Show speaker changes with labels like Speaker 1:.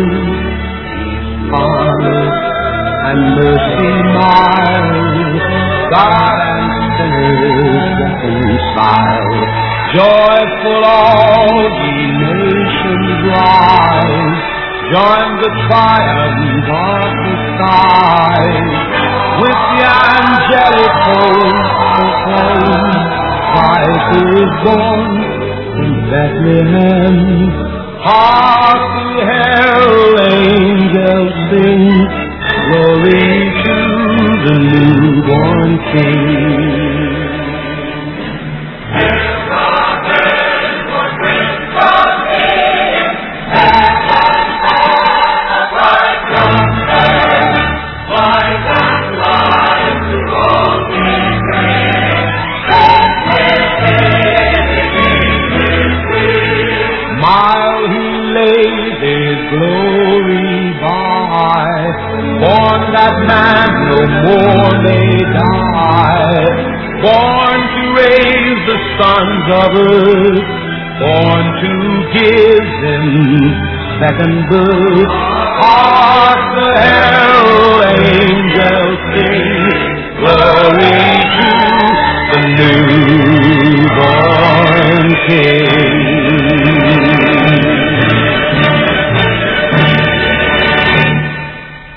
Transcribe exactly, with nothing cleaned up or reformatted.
Speaker 1: Peace, and mercy mild, God and sinners reconcile. Joyful all ye nations rise, join the triumph of the skies, with the angelic host proclaim, Christ is born in Bethlehem. Hark the herald angels sing, glory to the newborn King. While he laid his glory by, born that man no more may die, born to raise the sons of earth, born to give them second birth. Hark the herald angels sing,